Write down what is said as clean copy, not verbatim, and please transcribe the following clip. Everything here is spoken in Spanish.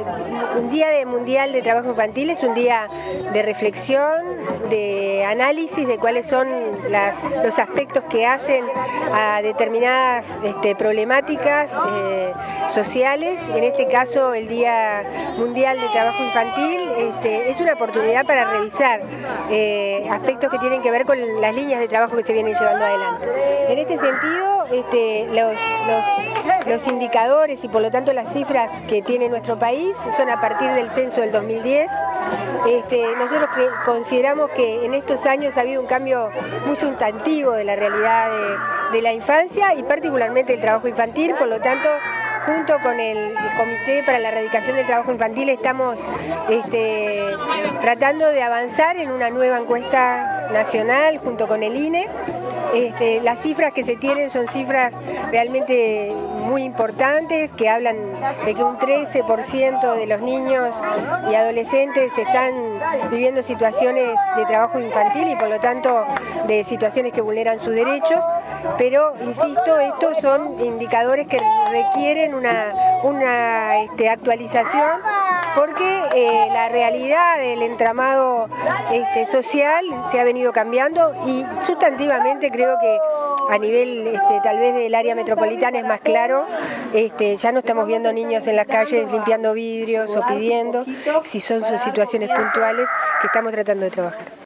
un día mundial de trabajo infantil es un día de reflexión, de análisis de cuáles son los aspectos que hacen a determinadas problemáticas sociales. En este caso, el Día Mundial de Trabajo Infantil es una oportunidad para revisar aspectos que tienen que ver con las líneas de trabajo que se vienen llevando adelante. En este sentido, los indicadores y por lo tanto las cifras que tiene nuestro país son a partir del censo del 2010. Nosotros consideramos que en estos años ha habido un cambio muy sustantivo de la realidad de la infancia y particularmente del trabajo infantil. Por lo tanto, junto con el Comité para la Erradicación del Trabajo Infantil estamos tratando de avanzar en una nueva encuesta nacional junto con el INE. Las cifras que se tienen son cifras realmente muy importantes, que hablan de que un 13% de los niños y adolescentes están viviendo situaciones de trabajo infantil y por lo tanto de situaciones que vulneran sus derechos, pero insisto, estos son indicadores que requieren una actualización, porque la realidad del entramado social se ha venido cambiando y sustantivamente creo que a nivel tal vez del área metropolitana es más claro. Ya no estamos viendo niños en las calles limpiando vidrios o pidiendo, si son situaciones puntuales que estamos tratando de trabajar.